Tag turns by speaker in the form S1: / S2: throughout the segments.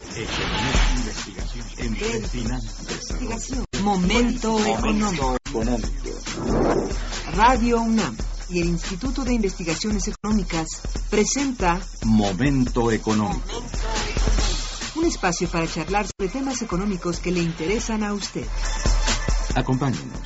S1: Economía, investigación, empleo, finanzas,
S2: Momento económico. Radio UNAM y el Instituto de Investigaciones Económicas presenta
S1: Momento económico.
S2: Un espacio para charlar sobre temas económicos que le interesan a usted.
S1: Acompáñenos.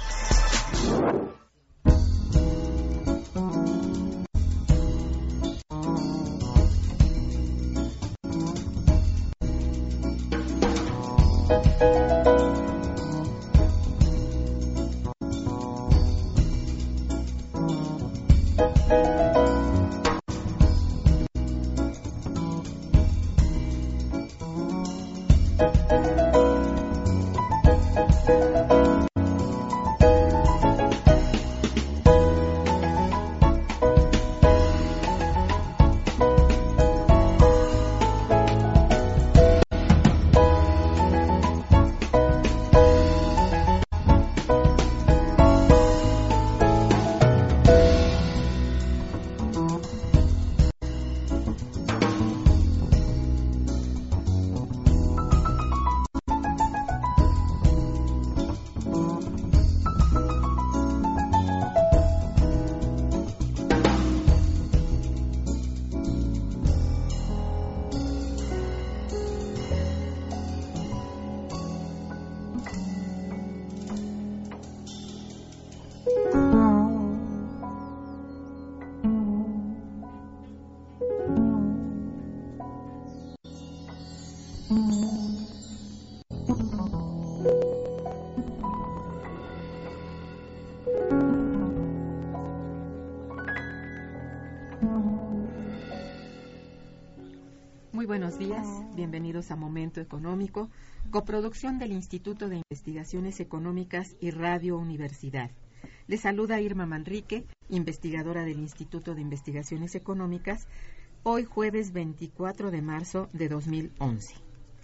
S3: Muy buenos días, bienvenidos a Momento Económico, coproducción del Instituto de Investigaciones Económicas y Radio Universidad. Les saluda Irma Manrique, investigadora del Instituto de Investigaciones Económicas, hoy jueves 24 de marzo de 2011.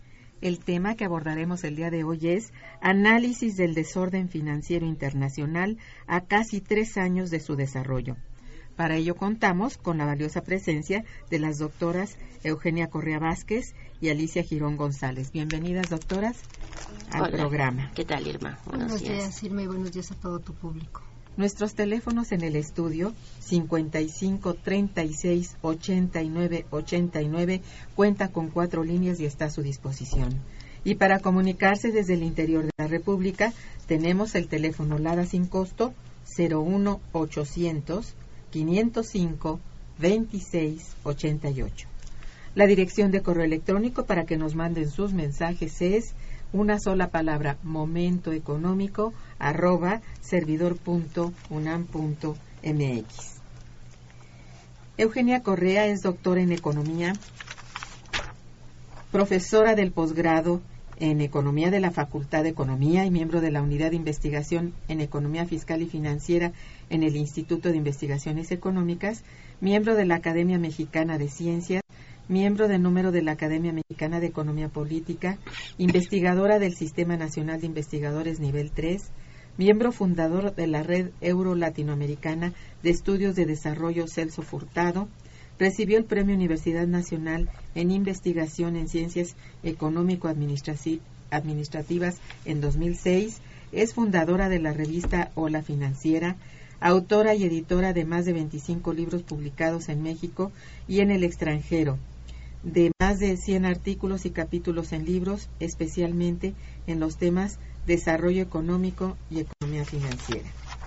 S3: El tema que abordaremos el día de hoy es Análisis del desorden financiero internacional a casi 3 años de su desarrollo. Para ello contamos con la valiosa presencia de las doctoras Eugenia Correa Vázquez y Alicia Girón González. Bienvenidas, doctoras, al programa.
S4: ¿Qué tal, Irma?
S5: Buenos días, Irma, y buenos días a todo tu público.
S3: Nuestros teléfonos en el estudio 55 36 89 89 cuenta con 4 líneas y está a su disposición. Y para comunicarse desde el interior de la República tenemos el teléfono LADA sin costo 01 800 505 26 88. La dirección de correo electrónico para que nos manden sus mensajes es una sola palabra, momentoeconómico@servidor.unam.mx. Eugenia Correa es doctora en Economía, profesora del posgrado en Economía de la Facultad de Economía y miembro de la Unidad de Investigación en Economía Fiscal y Financiera en el Instituto de Investigaciones Económicas, miembro de la Academia Mexicana de Ciencias, miembro de número de la Academia Mexicana de Economía Política, investigadora del Sistema Nacional de Investigadores Nivel 3, miembro fundador de la Red Euro-Latinoamericana de Estudios de Desarrollo Celso Furtado, recibió el Premio Universidad Nacional en Investigación en Ciencias Económico-Administrativas en 2006, es fundadora de la revista Hola Financiera, autora y editora de más de 25 libros publicados en México y en el extranjero, de más de 100 artículos y capítulos en libros, especialmente en los temas desarrollo económico y economía financiera.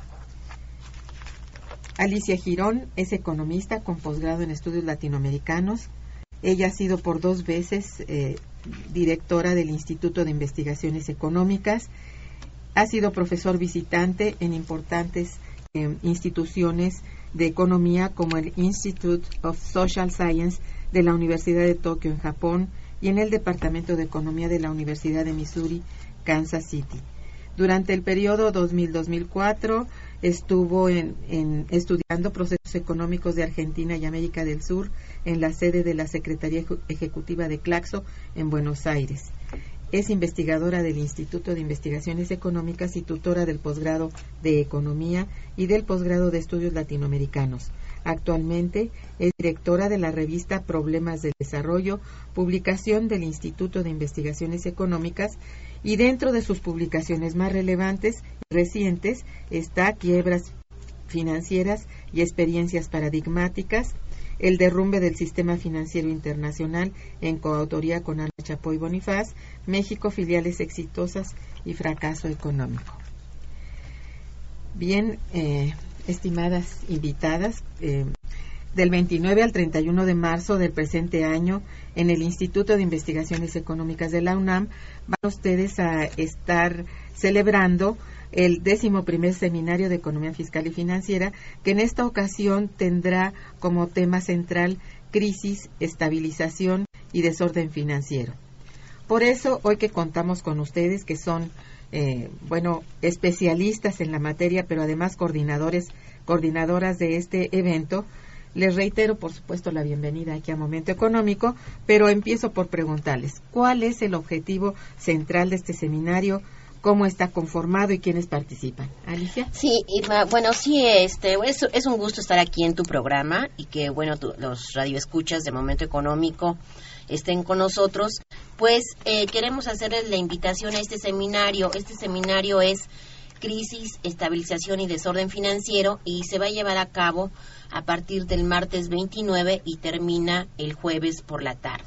S3: Alicia Girón es economista con posgrado en estudios latinoamericanos. Ella ha sido por 2 veces directora del Instituto de Investigaciones Económicas. Ha sido profesor visitante en importantes instituciones de economía como el Institute of Social Science de la Universidad de Tokio en Japón y en el Departamento de Economía de la Universidad de Missouri, Kansas City. Durante el periodo 2000-2004 estuvo estudiando procesos económicos de Argentina y América del Sur en la sede de la Secretaría Ejecutiva de Claxo en Buenos Aires. Es investigadora del Instituto de Investigaciones Económicas y tutora del posgrado de Economía y del posgrado de Estudios Latinoamericanos. Actualmente es directora de la revista Problemas del Desarrollo, publicación del Instituto de Investigaciones Económicas, y dentro de sus publicaciones más relevantes y recientes está Quiebras financieras y experiencias paradigmáticas, el derrumbe del sistema financiero internacional en coautoría con Ana Chapoy Bonifaz, México, filiales exitosas y fracaso económico. Bien, estimadas invitadas, del 29 al 31 de marzo del presente año, en el Instituto de Investigaciones Económicas de la UNAM, van ustedes a estar celebrando el 11º Seminario de Economía Fiscal y Financiera, que en esta ocasión tendrá como tema central crisis, estabilización y desorden financiero. Por eso, hoy que contamos con ustedes, que son especialistas en la materia, pero además coordinadoras de este evento, les reitero, por supuesto, la bienvenida aquí a Momento Económico, pero empiezo por preguntarles, ¿cuál es el objetivo central de este seminario? ¿Cómo está conformado y quiénes participan? Alicia.
S4: Sí, Irma, es un gusto estar aquí en tu programa y que, los radioescuchas de Momento Económico estén con nosotros. Pues queremos hacerles la invitación a este seminario. Este seminario es Crisis, Estabilización y Desorden Financiero y se va a llevar a cabo a partir del martes 29 y termina el jueves por la tarde.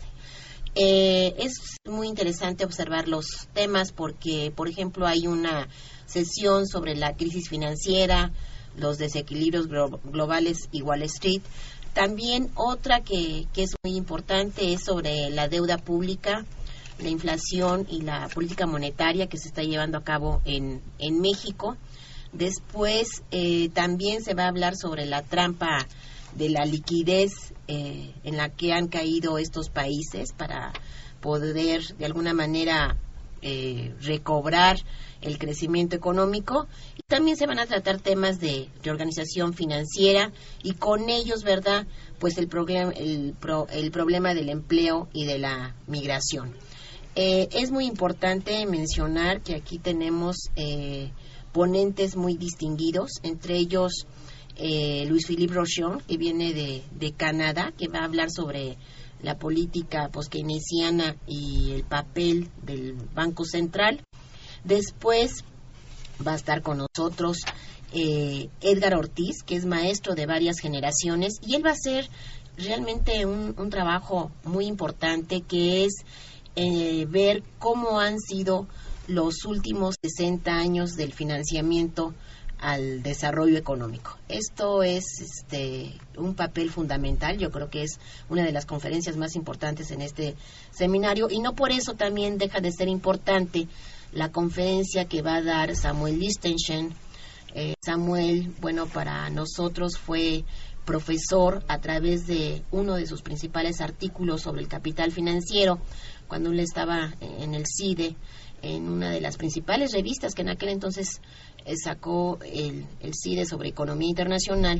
S4: Es muy interesante observar los temas porque, por ejemplo, hay una sesión sobre la crisis financiera, los desequilibrios globales y Wall Street. También otra que es muy importante es sobre la deuda pública, la inflación y la política monetaria que se está llevando a cabo en México. Después también se va a hablar sobre la trampa de la liquidez en la que han caído estos países para poder de alguna manera recobrar el crecimiento económico. Y también se van a tratar temas de reorganización financiera y con ellos, ¿verdad?, pues el problema del empleo y de la migración. Es muy importante mencionar que aquí tenemos ponentes muy distinguidos, entre ellos Louis-Philippe Rochon, que viene de Canadá, que va a hablar sobre la política post-keynesiana y el papel del Banco Central. Después va a estar con nosotros Edgar Ortiz, que es maestro de varias generaciones, y él va a hacer realmente un trabajo muy importante, que es ver cómo han sido los últimos 60 años del financiamiento al desarrollo económico. Esto es un papel fundamental. Yo creo que es una de las conferencias más importantes en este seminario, y no por eso también deja de ser importante la conferencia que va a dar Samuel Lichtenstein. Samuel, para nosotros fue profesor a través de uno de sus principales artículos sobre el capital financiero, cuando él estaba en el CIDE, en una de las principales revistas que en aquel entonces sacó el CIDE sobre economía internacional.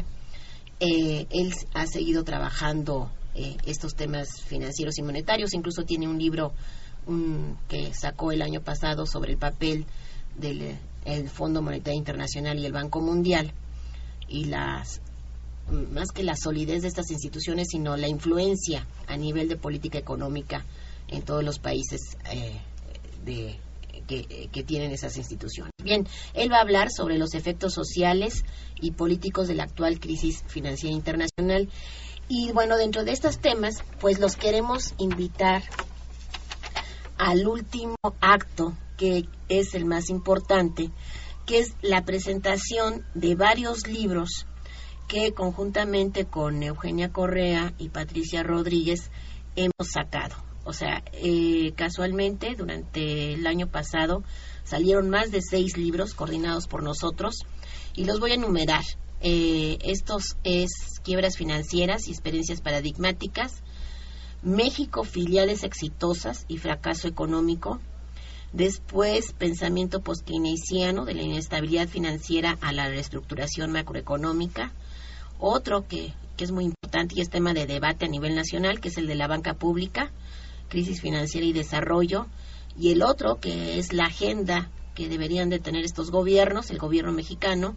S4: Él ha seguido trabajando estos temas financieros y monetarios, incluso tiene un libro que sacó el año pasado sobre el papel del Fondo Monetario Internacional y el Banco Mundial, y más que la solidez de estas instituciones, sino la influencia a nivel de política económica en todos los países que tienen esas instituciones. Bien, él va a hablar sobre los efectos sociales y políticos de la actual crisis financiera internacional. Y dentro de estos temas, pues los queremos invitar al último acto, que es el más importante, que es la presentación de varios libros que conjuntamente con Eugenia Correa y Patricia Rodríguez hemos sacado. O sea, casualmente durante el año pasado salieron más de 6 libros coordinados por nosotros, y los voy a enumerar. Estos es Quiebras financieras y experiencias paradigmáticas, México, filiales exitosas y fracaso económico. Después, Pensamiento post-keynesiano, de la inestabilidad financiera a la reestructuración macroeconómica. Otro que es muy importante y es tema de debate a nivel nacional, que es el de la banca pública, crisis financiera y desarrollo. Y el otro, que es la agenda que deberían de tener estos gobiernos, el gobierno mexicano,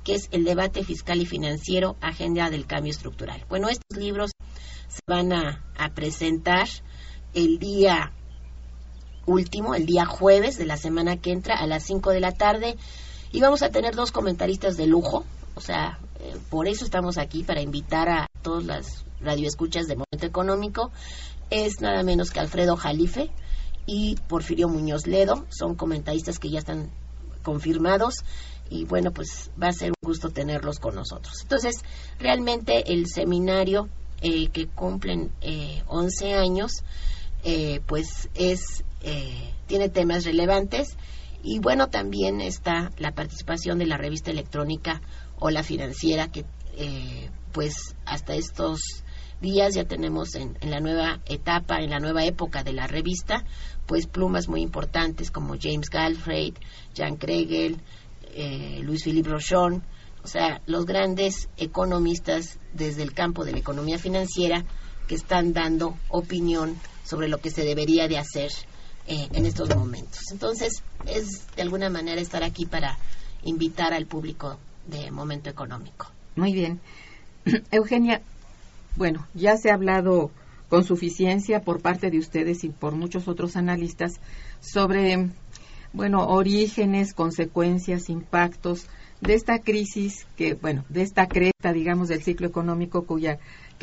S4: que es El debate fiscal y financiero, agenda del cambio estructural. Bueno, estos libros se van a presentar el día último, el día jueves de la semana que entra a las 5 de la tarde, y vamos a tener 2 comentaristas de lujo, o sea, por eso estamos aquí, para invitar a todas las radioescuchas de Momento Económico. Es nada menos que Alfredo Jalife y Porfirio Muñoz Ledo, son comentaristas que ya están confirmados, y bueno, pues va a ser un gusto tenerlos con nosotros. Entonces, realmente el seminario que cumplen 11 años, pues tiene temas relevantes, y bueno, también está la participación de la revista electrónica o la financiera, que pues hasta estos días ya tenemos en la nueva etapa, en la nueva época de la revista, pues plumas muy importantes como James Galbraith, Jan Kregel, Luis Philippe Rochon, o sea, los grandes economistas desde el campo de la economía financiera que están dando opinión sobre lo que se debería de hacer en estos momentos. Entonces, es de alguna manera estar aquí para invitar al público de Momento Económico.
S3: Muy bien. Eugenia, bueno, ya se ha hablado con suficiencia por parte de ustedes y por muchos otros analistas sobre, bueno, orígenes, consecuencias, impactos de esta crisis de esta cresta, digamos, del ciclo económico, cuya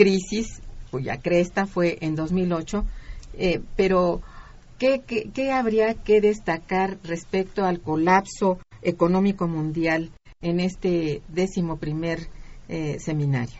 S3: cresta fue en 2008, pero ¿qué habría que destacar respecto al colapso económico mundial en este 11º seminario?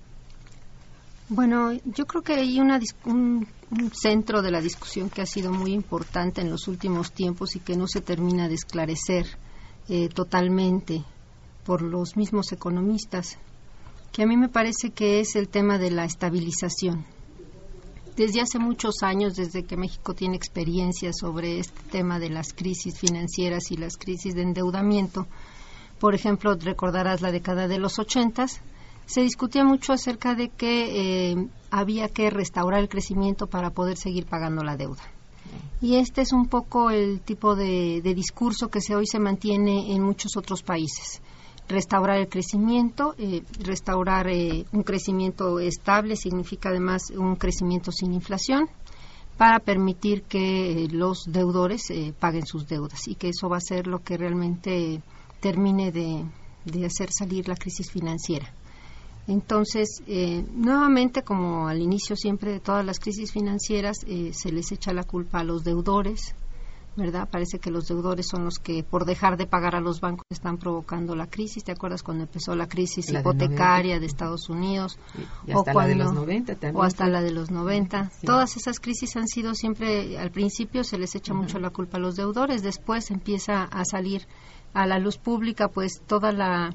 S5: Bueno, yo creo que hay un centro de la discusión que ha sido muy importante en los últimos tiempos y que no se termina de esclarecer totalmente por los mismos economistas, que a mí me parece que es el tema de la estabilización. Desde hace muchos años, desde que México tiene experiencia sobre este tema de las crisis financieras y las crisis de endeudamiento, por ejemplo, recordarás la década de los 80s, se discutía mucho acerca de que había que restaurar el crecimiento para poder seguir pagando la deuda. Y este es un poco el tipo de discurso que hoy se mantiene en muchos otros países. Restaurar el crecimiento, restaurar un crecimiento estable significa además un crecimiento sin inflación, para permitir que los deudores paguen sus deudas, y que eso va a ser lo que realmente termine de hacer salir la crisis financiera. Entonces, nuevamente, como al inicio siempre de todas las crisis financieras, se les echa la culpa a los deudores, ¿verdad? Parece que los deudores son los que, por dejar de pagar a los bancos, están provocando la crisis. ¿Te acuerdas cuando empezó la crisis hipotecaria de Estados Unidos?
S3: Y hasta la de los 90 también.
S5: O hasta la de los 90.
S3: Sí.
S5: Todas esas crisis han sido siempre, al principio se les echa mucho la culpa a los deudores, después empieza a salir a la luz pública pues toda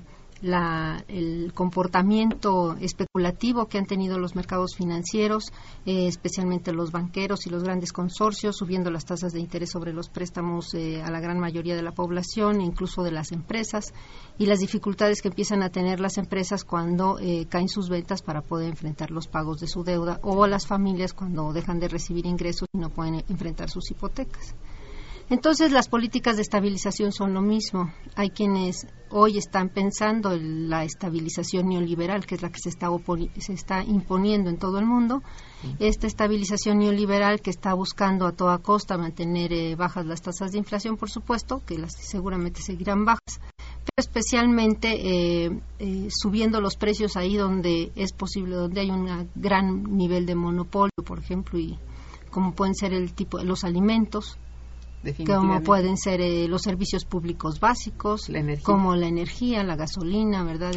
S5: el comportamiento especulativo que han tenido los mercados financieros, especialmente los banqueros y los grandes consorcios, subiendo las tasas de interés sobre los préstamos a la gran mayoría de la población, incluso de las empresas, y las dificultades que empiezan a tener las empresas cuando caen sus ventas para poder enfrentar los pagos de su deuda, o las familias cuando dejan de recibir ingresos y no pueden enfrentar sus hipotecas. Entonces, las políticas de estabilización son lo mismo. Hay quienes hoy están pensando en la estabilización neoliberal, que es la que se está imponiendo en todo el mundo. Esta estabilización neoliberal que está buscando a toda costa mantener bajas las tasas de inflación, por supuesto, que las seguramente seguirán bajas, pero especialmente subiendo los precios ahí donde es posible, donde hay un gran nivel de monopolio, por ejemplo, y como pueden ser los alimentos, como pueden ser los servicios públicos básicos, como la energía, la gasolina, ¿verdad?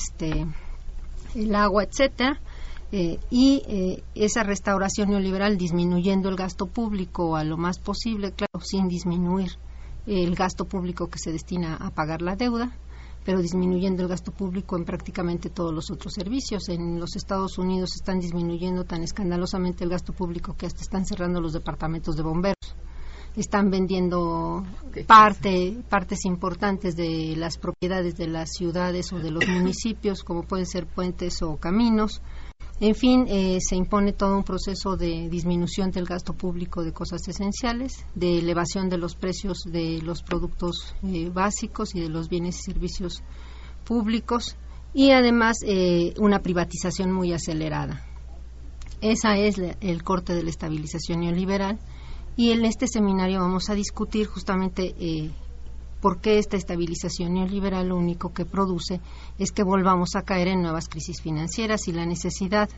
S5: El agua, etcétera. Y esa restauración neoliberal disminuyendo el gasto público a lo más posible, claro, sin disminuir el gasto público que se destina a pagar la deuda, pero disminuyendo el gasto público en prácticamente todos los otros servicios. En los Estados Unidos están disminuyendo tan escandalosamente el gasto público que hasta están cerrando los departamentos de bomberos. Están vendiendo partes importantes de las propiedades de las ciudades o de los municipios, como pueden ser puentes o caminos. En fin, se impone todo un proceso de disminución del gasto público de cosas esenciales, de elevación de los precios de los productos básicos y de los bienes y servicios públicos y además una privatización muy acelerada. Esa es el corte de la estabilización neoliberal, y en este seminario vamos a discutir justamente por qué esta estabilización neoliberal lo único que produce es que volvamos a caer en nuevas crisis financieras, y la necesidad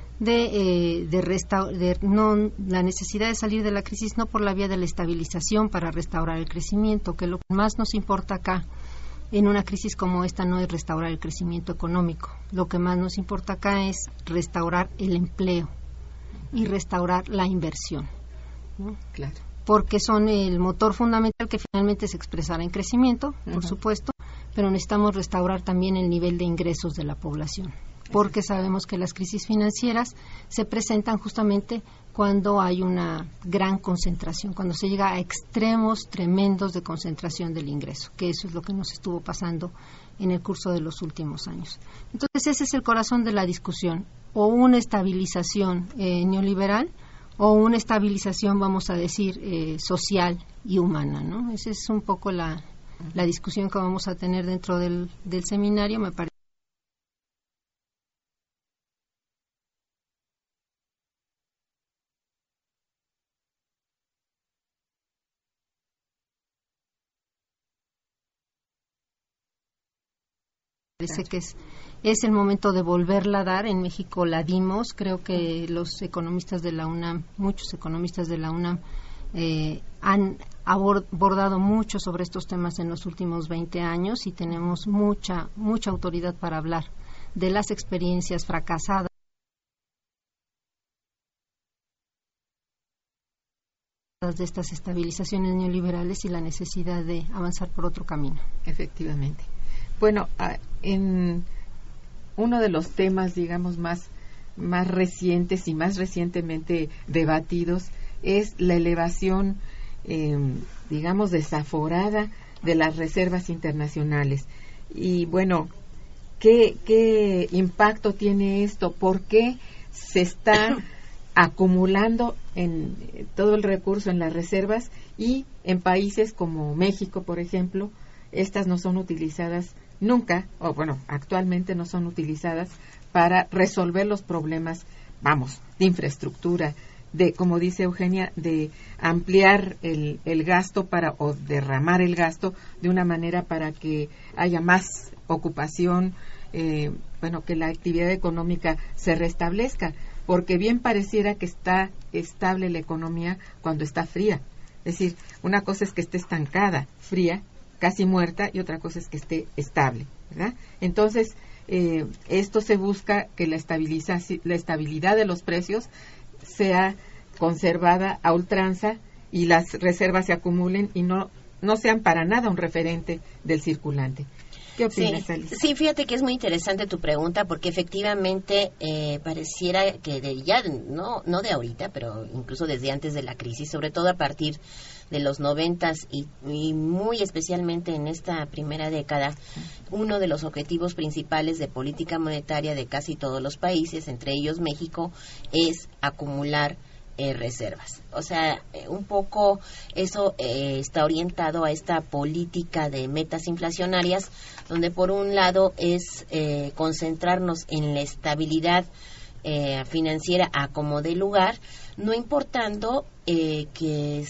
S5: la necesidad de salir de la crisis no por la vía de la estabilización para restaurar el crecimiento, que lo que más nos importa acá en una crisis como esta no es restaurar el crecimiento económico. Lo que más nos importa acá es restaurar el empleo y restaurar la inversión, ¿no?
S3: Claro.
S5: Porque son el motor fundamental que finalmente se expresará en crecimiento, por supuesto, pero necesitamos restaurar también el nivel de ingresos de la población, porque sabemos que las crisis financieras se presentan justamente cuando hay una gran concentración, cuando se llega a extremos tremendos de concentración del ingreso, que eso es lo que nos estuvo pasando en el curso de los últimos años. Entonces ese es el corazón de la discusión, o una estabilización neoliberal, o una estabilización, vamos a decir, social y humana, ¿no? Esa es un poco la discusión que vamos a tener dentro del seminario, me parece. Parece que es el momento de volverla a dar. En México la dimos. Creo que los economistas de la UNAM, muchos economistas de la UNAM, han abordado mucho sobre estos temas en los últimos 20 años y tenemos mucha autoridad para hablar de las experiencias fracasadas de estas estabilizaciones neoliberales y la necesidad de avanzar por otro camino.
S3: Efectivamente. Bueno, en uno de los temas, digamos, más recientes y más recientemente debatidos es la elevación, digamos, desaforada de las reservas internacionales. Y bueno, ¿qué impacto tiene esto? ¿Por qué se está acumulando en todo el recurso en las reservas, y en países como México, por ejemplo, estas no son utilizadas nunca, o bueno, actualmente no son utilizadas para resolver los problemas, de infraestructura, de, como dice Eugenia, de ampliar el gasto o derramar el gasto de una manera para que haya más ocupación, que la actividad económica se restablezca, porque bien pareciera que está estable la economía cuando está fría. Es decir, una cosa es que esté estancada, fría, casi muerta, y otra cosa es que esté estable, ¿verdad? Entonces, esto se busca que la estabilidad de los precios sea conservada a ultranza y las reservas se acumulen y no sean para nada un referente del circulante. ¿Qué opinas, Alicia?
S4: Sí, fíjate que es muy interesante tu pregunta, porque efectivamente pareciera que no de ahorita, pero incluso desde antes de la crisis, sobre todo a partir de los 90s y muy especialmente en esta primera década, uno de los objetivos principales de política monetaria de casi todos los países, entre ellos México, es acumular reservas. O sea, un poco eso está orientado a esta política de metas inflacionarias, donde por un lado es concentrarnos en la estabilidad financiera a como dé lugar, no importando que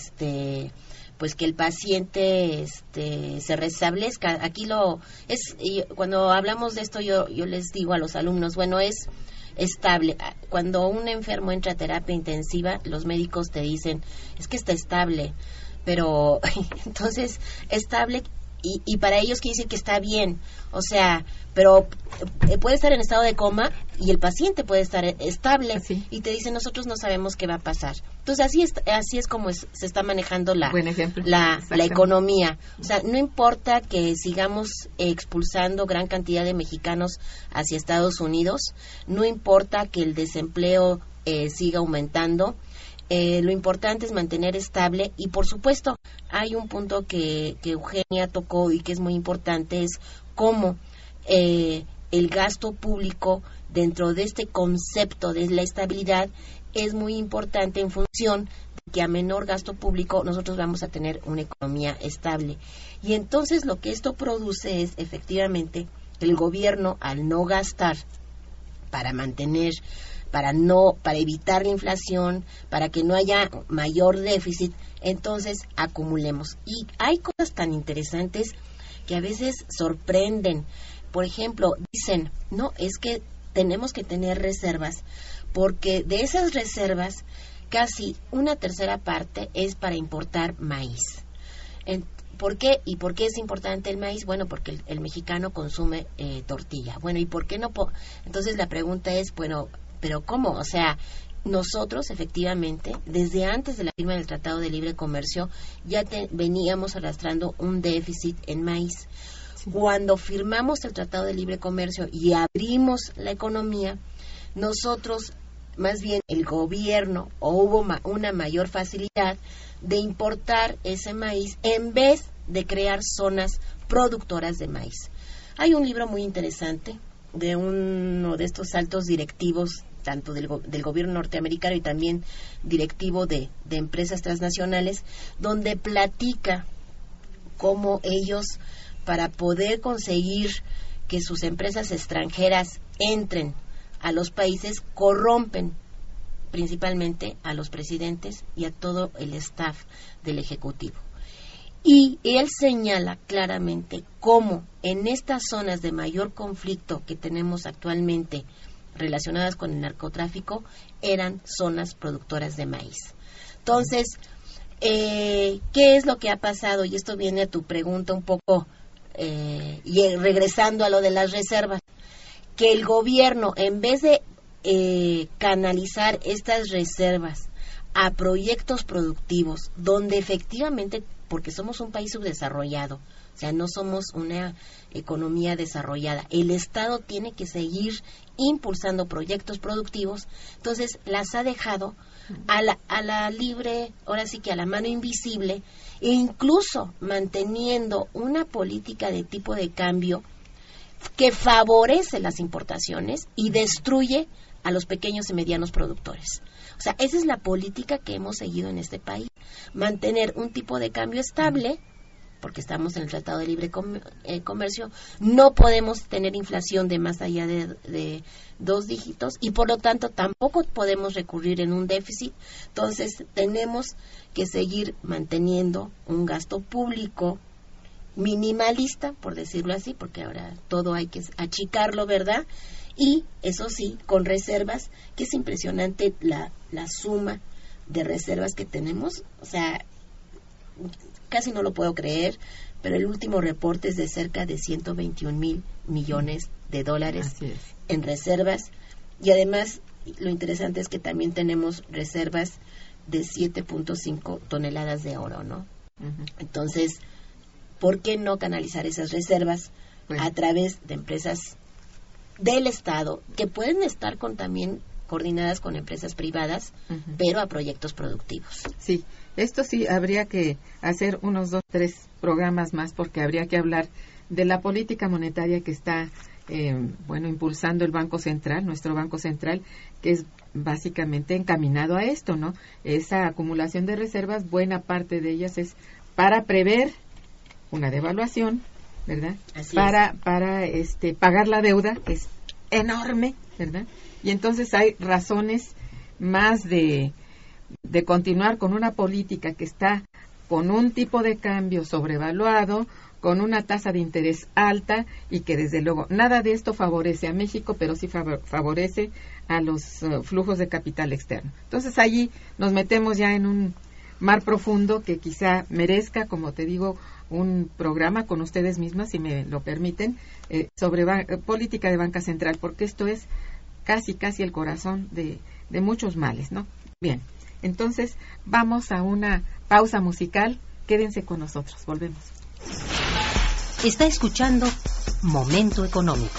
S4: el paciente se restablezca. Aquí cuando hablamos de esto yo les digo a los alumnos, es estable. Cuando un enfermo entra a terapia intensiva, los médicos te dicen, es que está estable, pero entonces estable, y para ellos quiere decir que está bien, o sea, pero puede estar en estado de coma y el paciente puede estar estable,
S3: sí. Y
S4: te dicen, nosotros no sabemos qué va a pasar. Entonces así es como se está manejando la economía. O sea, no importa que sigamos expulsando gran cantidad de mexicanos hacia Estados Unidos, no importa que el desempleo siga aumentando, lo importante es mantener estable. Y por supuesto hay un punto que Eugenia tocó y que es muy importante, es cómo el gasto público dentro de este concepto de la estabilidad es muy importante, en función de que a menor gasto público nosotros vamos a tener una economía estable. Y entonces lo que esto produce es efectivamente el gobierno, al no gastar para mantener, para evitar la inflación, para que no haya mayor déficit, entonces acumulemos. Y hay cosas tan interesantes que a veces sorprenden. Por ejemplo, dicen, no, es que tenemos que tener reservas, porque de esas reservas casi una tercera parte es para importar maíz. ¿Por qué? ¿Y por qué es importante el maíz? Bueno, porque el mexicano consume tortilla. Bueno, ¿y por qué no? Entonces la pregunta es, bueno, ¿pero cómo? O sea, nosotros efectivamente, desde antes de la firma del Tratado de Libre Comercio, ya veníamos arrastrando un déficit en maíz. Sí. Cuando firmamos el Tratado de Libre Comercio y abrimos la economía, nosotros, más bien el gobierno, hubo una mayor facilidad de importar ese maíz en vez de crear zonas productoras de maíz. Hay un libro muy interesante de uno de estos altos directivos, tanto del gobierno norteamericano y también directivo de empresas transnacionales, donde platica cómo ellos, para poder conseguir que sus empresas extranjeras entren a los países, corrompen principalmente a los presidentes y a todo el staff del Ejecutivo. Y él señala claramente cómo en estas zonas de mayor conflicto que tenemos actualmente relacionadas con el narcotráfico, eran zonas productoras de maíz. Entonces, ¿qué es lo que ha pasado? Y esto viene a tu pregunta un poco, y regresando a lo de las reservas, que el gobierno, en vez de canalizar estas reservas a proyectos productivos, donde efectivamente, porque somos un país subdesarrollado, o sea, no somos una economía desarrollada, el Estado tiene que seguir impulsando proyectos productivos, entonces las ha dejado a la libre, ahora sí que a la mano invisible, e incluso manteniendo una política de tipo de cambio que favorece las importaciones y destruye a los pequeños y medianos productores. O sea, esa es la política que hemos seguido en este país, mantener un tipo de cambio estable, porque estamos en el Tratado de Libre Comercio, no podemos tener inflación de más allá de 2 dígitos y por lo tanto tampoco podemos recurrir en un déficit. Entonces tenemos que seguir manteniendo un gasto público minimalista, por decirlo así, porque ahora todo hay que achicarlo, ¿verdad? Y eso sí, con reservas, que es impresionante la suma de reservas que tenemos, o sea, casi no lo puedo creer, pero el último reporte es de cerca de 121,000 millones de dólares en reservas, y además lo interesante es que también tenemos reservas de 7.5 toneladas de oro, ¿no? Uh-huh. Entonces, ¿por qué no canalizar esas reservas a través de empresas del Estado, que pueden estar también coordinadas con empresas privadas, uh-huh, pero a proyectos productivos?
S3: Sí, esto sí habría que hacer unos 2, 3 programas más, porque habría que hablar de la política monetaria que está impulsando el Banco Central, nuestro Banco Central, que es básicamente encaminado a esto, ¿no? Esa acumulación de reservas, buena parte de ellas es para prever una devaluación, ¿verdad? Para pagar la deuda, que es enorme, ¿verdad? Y entonces hay razones más de continuar con una política que está con un tipo de cambio sobrevaluado, con una tasa de interés alta, y que desde luego nada de esto favorece a México, pero sí favorece a los flujos de capital externo. Entonces allí nos metemos ya en un mar profundo que quizá merezca, como te digo, un programa con ustedes mismas, si me lo permiten, sobre política de banca central, porque esto es casi el corazón de muchos males, ¿no? Bien, entonces vamos a una pausa musical. Quédense con nosotros, volvemos.
S6: Está escuchando Momento Económico.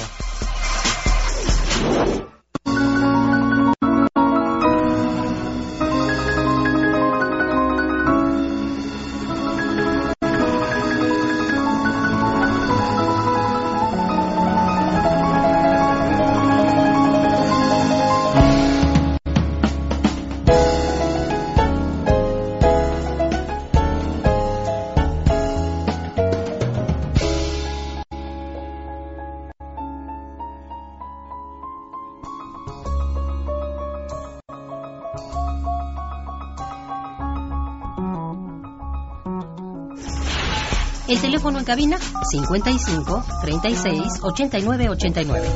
S6: El teléfono en cabina 55 36 89 89.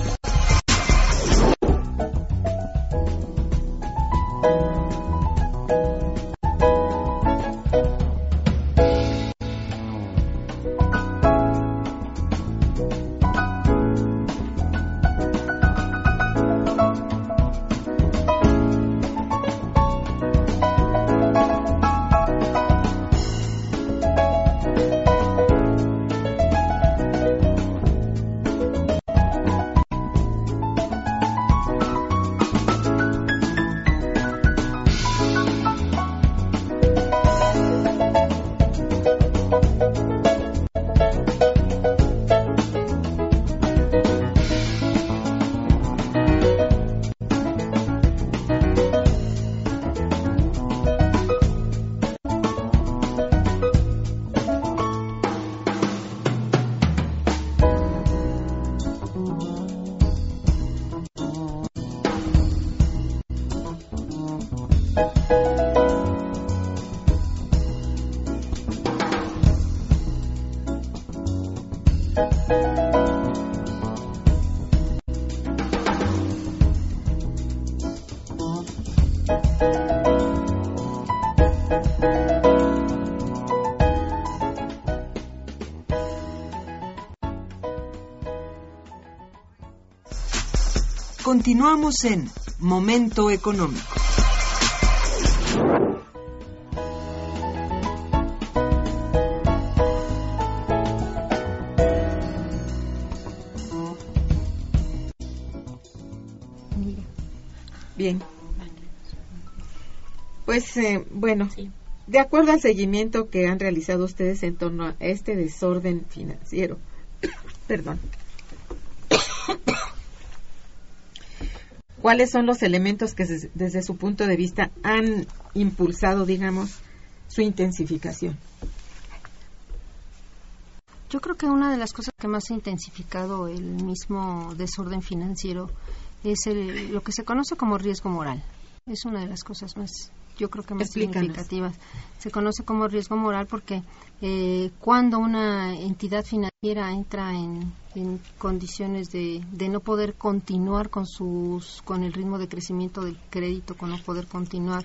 S2: Continuamos en Momento Económico.
S3: Bien. Pues bueno, sí. De acuerdo al seguimiento que han realizado ustedes en torno a este desorden financiero, perdón, ¿cuáles son los elementos que desde su punto de vista han impulsado, digamos, su intensificación?
S5: Yo creo que una de las cosas que más ha intensificado el mismo desorden financiero es lo que se conoce como riesgo moral. Es una de las cosas más, yo creo que más significativas. Se conoce como riesgo moral porque cuando una entidad financiera entra en condiciones de no poder continuar con el ritmo de crecimiento del crédito, con no poder continuar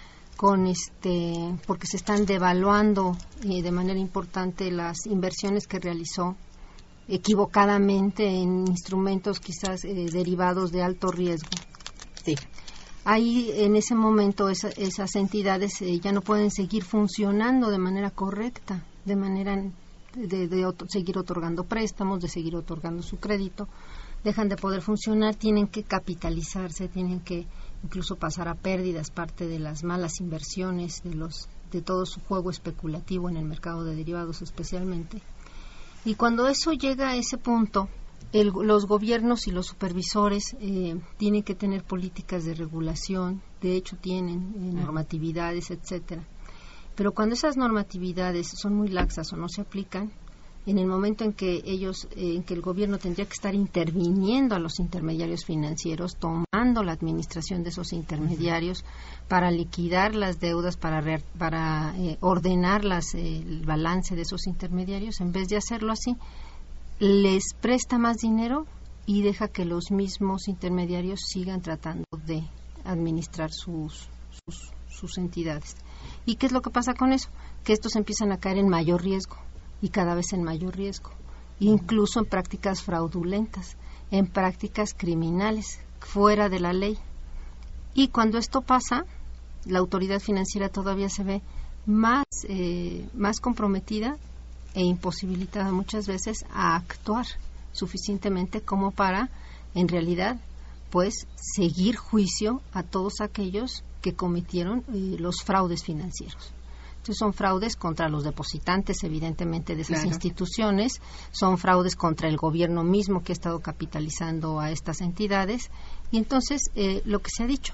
S5: porque se están devaluando de manera importante las inversiones que realizó equivocadamente en instrumentos quizás derivados de alto riesgo.
S3: Sí.
S5: Ahí en ese momento esas entidades ya no pueden seguir funcionando de manera correcta, de manera de seguir otorgando préstamos, de seguir otorgando su crédito, dejan de poder funcionar, tienen que capitalizarse, tienen que incluso pasar a pérdidas, parte de las malas inversiones, de todo su juego especulativo en el mercado de derivados especialmente. Y cuando eso llega a ese punto, los gobiernos y los supervisores tienen que tener políticas de regulación, de hecho tienen normatividades, etcétera. Pero cuando esas normatividades son muy laxas o no se aplican, en el momento en que el gobierno tendría que estar interviniendo a los intermediarios financieros, tomando la administración de esos intermediarios para liquidar las deudas, para ordenar el balance de esos intermediarios, en vez de hacerlo así, les presta más dinero y deja que los mismos intermediarios sigan tratando de administrar sus entidades. ¿Y qué es lo que pasa con eso? Que estos empiezan a caer en mayor riesgo y cada vez en mayor riesgo, incluso en prácticas fraudulentas, en prácticas criminales, fuera de la ley. Y cuando esto pasa, la autoridad financiera todavía se ve más comprometida e imposibilitada muchas veces a actuar suficientemente como para, en realidad, pues seguir juicio a todos aquellos que cometieron los fraudes financieros. Entonces son fraudes contra los depositantes, evidentemente, de esas instituciones, son fraudes contra el gobierno mismo que ha estado capitalizando a estas entidades. Y entonces, lo que se ha dicho,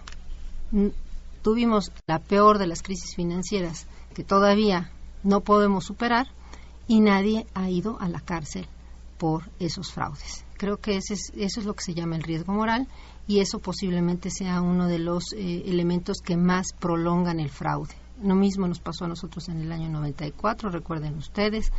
S5: tuvimos la peor de las crisis financieras que todavía no podemos superar, y nadie ha ido a la cárcel por esos fraudes. Creo que eso es lo que se llama el riesgo moral, y eso posiblemente sea uno de los elementos que más prolongan el fraude. Lo mismo nos pasó a nosotros en el año 94, recuerden ustedes,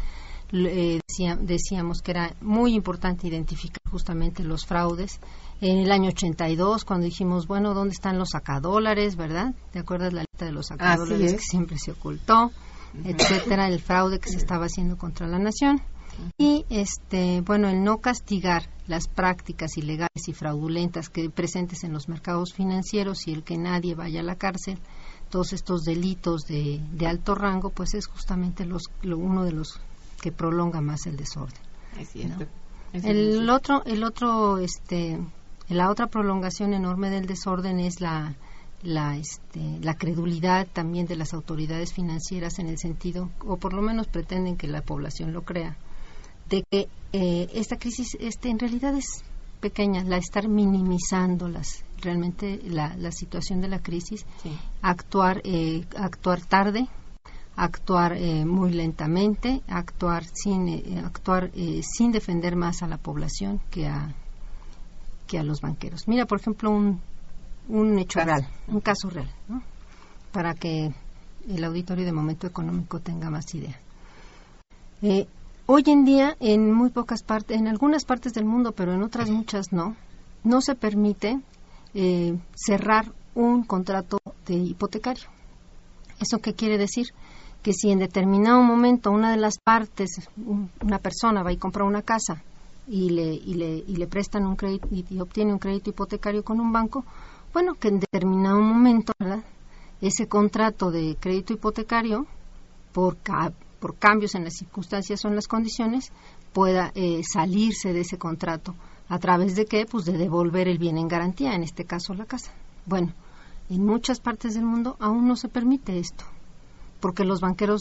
S5: decíamos que era muy importante identificar justamente los fraudes. En el año 82, cuando dijimos, bueno, ¿dónde están los sacadólares, verdad? ¿Te acuerdas la lista de los sacadólares que siempre se ocultó, etcétera, el fraude que se estaba haciendo contra la nación? Y bueno, el no castigar las prácticas ilegales y fraudulentas que presentes en los mercados financieros y el que nadie vaya a la cárcel, todos estos delitos de alto rango, pues es justamente uno de los que prolonga más el desorden.
S3: Es cierto.
S5: ¿No? La otra prolongación enorme del desorden es la credulidad también de las autoridades financieras, en el sentido, o por lo menos pretenden que la población lo crea, de que esta crisis en realidad es pequeña, la estar minimizando realmente la situación de la crisis, sí. actuar tarde, actuar muy lentamente, actuar sin defender más a la población que a los banqueros. Mira, por ejemplo, un hecho real, un caso real, ¿no? Para que el auditorio de Momento Económico tenga más idea. Hoy en día, en muy pocas partes, en algunas partes del mundo, pero en otras muchas no se permite cerrar un contrato de hipotecario. ¿Eso qué quiere decir? Que si en determinado momento una de las partes, una persona va y compra una casa y le prestan un crédito y obtiene un crédito hipotecario con un banco, bueno, que en determinado momento, ¿verdad?, ese contrato de crédito hipotecario, por cambios en las circunstancias o en las condiciones, pueda salirse de ese contrato. ¿A través de qué? Pues de devolver el bien en garantía, en este caso la casa. Bueno, en muchas partes del mundo aún no se permite esto, porque los banqueros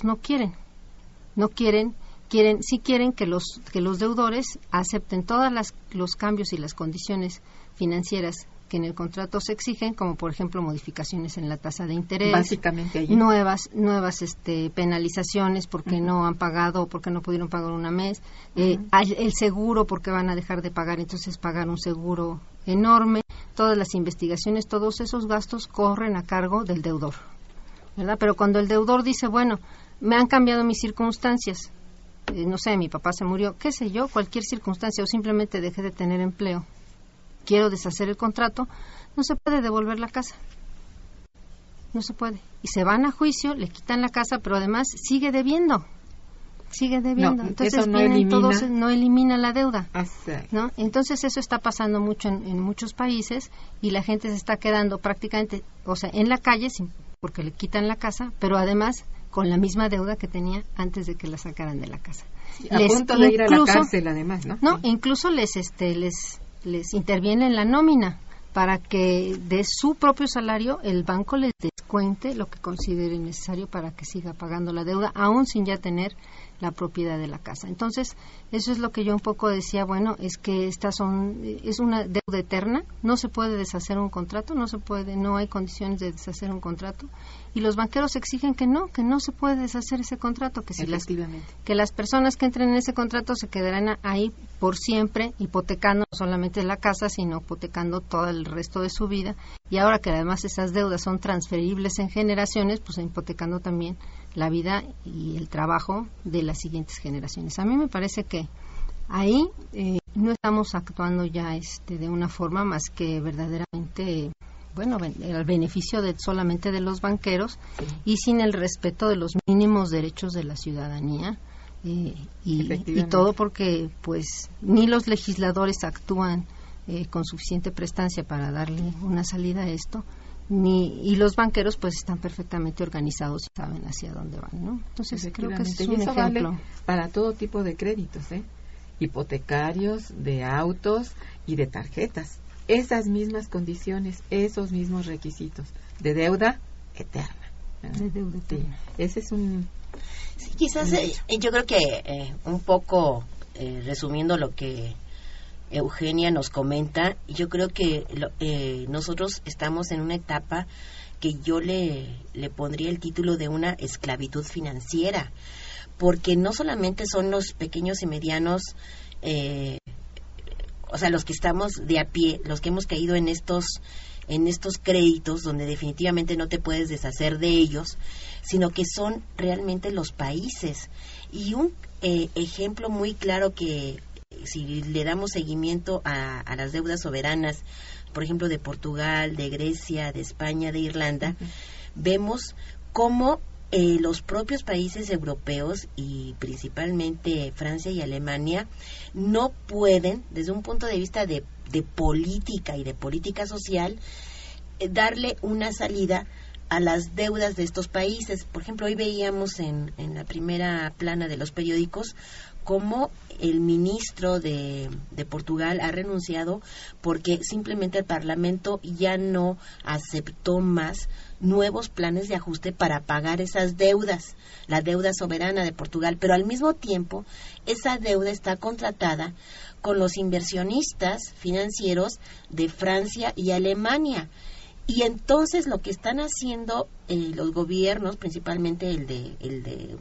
S5: quieren que los deudores acepten todos los cambios y las condiciones financieras que en el contrato se exigen, como por ejemplo modificaciones en la tasa de interés,
S3: básicamente allí.
S5: nuevas penalizaciones porque no han pagado o porque no pudieron pagar un mes, el seguro porque van a dejar de pagar, entonces pagar un seguro enorme. Todas las investigaciones, todos esos gastos corren a cargo del deudor, ¿verdad? Pero cuando el deudor dice, bueno, me han cambiado mis circunstancias, no sé, mi papá se murió, qué sé yo, cualquier circunstancia, o simplemente dejé de tener empleo, quiero deshacer el contrato, no se puede devolver la casa. No se puede. Y se van a juicio, le quitan la casa, pero además sigue debiendo. No, entonces no elimina la deuda, ¿no? Entonces eso está pasando mucho en muchos países y la gente se está quedando prácticamente, o sea, en la calle porque le quitan la casa, pero además con la misma deuda que tenía antes de que la sacaran de la casa.
S3: Sí, a punto de ir a la cárcel, además, ¿no?
S5: No, incluso les interviene en la nómina para que de su propio salario el banco les descuente lo que considere necesario para que siga pagando la deuda, aún sin ya tener la propiedad de la casa. Entonces, eso es lo que yo un poco decía, bueno, es que es una deuda eterna, no se puede deshacer un contrato, no hay condiciones de deshacer un contrato, y los banqueros exigen que no se puede deshacer ese contrato, que las personas que entren en ese contrato se quedarán ahí por siempre, hipotecando no solamente la casa, sino hipotecando todo el resto de su vida, y ahora que además esas deudas son transferibles en generaciones, pues hipotecando también la vida y el trabajo de las siguientes generaciones. A mí me parece que ahí no estamos actuando ya de una forma más que verdaderamente, bueno, el beneficio solamente de los banqueros, sí, y sin el respeto de los mínimos derechos de la ciudadanía, y todo porque pues ni los legisladores actúan con suficiente prestancia para darle una salida a esto, y los banqueros pues están perfectamente organizados y saben hacia dónde van, ¿no? Entonces creo que es un ejemplo.
S3: Vale para todo tipo de créditos, hipotecarios, de autos y de tarjetas. Esas mismas condiciones, esos mismos requisitos de deuda eterna.
S5: De deuda eterna.
S3: Sí, ese es un...
S4: Sí, quizás yo creo que un poco resumiendo lo que Eugenia nos comenta, yo creo que nosotros estamos en una etapa que yo le pondría el título de una esclavitud financiera, porque no solamente son los pequeños y medianos, o sea, los que estamos de a pie, los que hemos caído en estos en estos créditos donde definitivamente no te puedes deshacer de ellos, sino que son realmente los países. Y un ejemplo muy claro que si le damos seguimiento a las deudas soberanas, por ejemplo de Portugal, de Grecia, de España, de Irlanda, vemos cómo los propios países europeos y principalmente Francia y Alemania no pueden, desde un punto de vista de política y de política social, darle una salida a las deudas de estos países. Por ejemplo, hoy veíamos en la primera plana de los periódicos cómo el ministro de Portugal ha renunciado porque simplemente el Parlamento ya no aceptó más nuevos planes de ajuste para pagar esas deudas, la deuda soberana de Portugal, pero al mismo tiempo esa deuda está contratada con los inversionistas financieros de Francia y Alemania. Y entonces lo que están haciendo los gobiernos, principalmente el de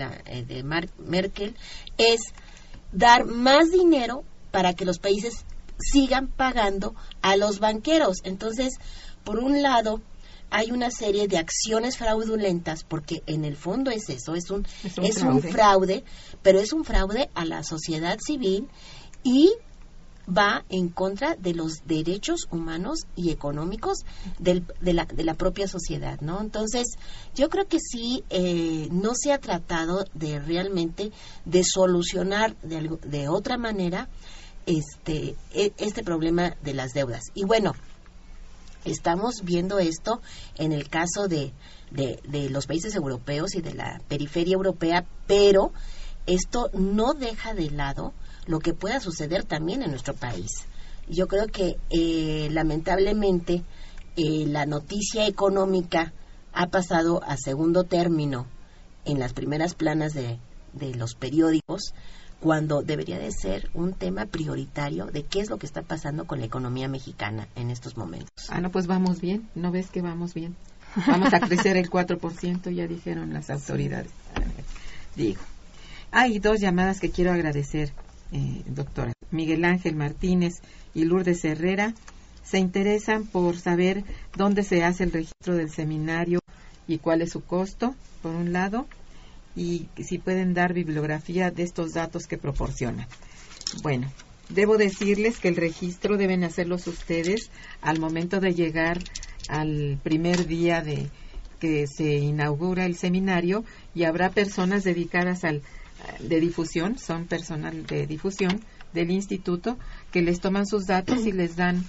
S4: Merkel, es dar más dinero para que los países sigan pagando a los banqueros. Entonces, por un lado, hay una serie de acciones fraudulentas, porque en el fondo es eso, es un fraude, pero es un fraude a la sociedad civil y va en contra de los derechos humanos y económicos de la propia sociedad, ¿no? Entonces, yo creo que sí, no se ha tratado de realmente de solucionar de otra manera este problema de las deudas. Y bueno, estamos viendo esto en el caso de los países europeos y de la periferia europea, pero esto no deja de lado lo que pueda suceder también en nuestro país. Yo creo que lamentablemente la noticia económica ha pasado a segundo término en las primeras planas de los periódicos, cuando debería de ser un tema prioritario de qué es lo que está pasando con la economía mexicana en estos momentos.
S3: No, pues vamos bien, ¿no ves que vamos bien? Vamos a crecer el 4%, ya dijeron las autoridades. Digo, hay dos llamadas que quiero agradecer, doctora. Miguel Ángel Martínez y Lourdes Herrera se interesan por saber dónde se hace el registro del seminario y cuál es su costo, por un lado, y si pueden dar bibliografía de estos datos que proporcionan. Bueno, debo decirles que el registro deben hacerlos ustedes al momento de llegar al primer día de que se inaugura el seminario, y habrá personas dedicadas de difusión, son personal de difusión del instituto, que les toman sus datos y les dan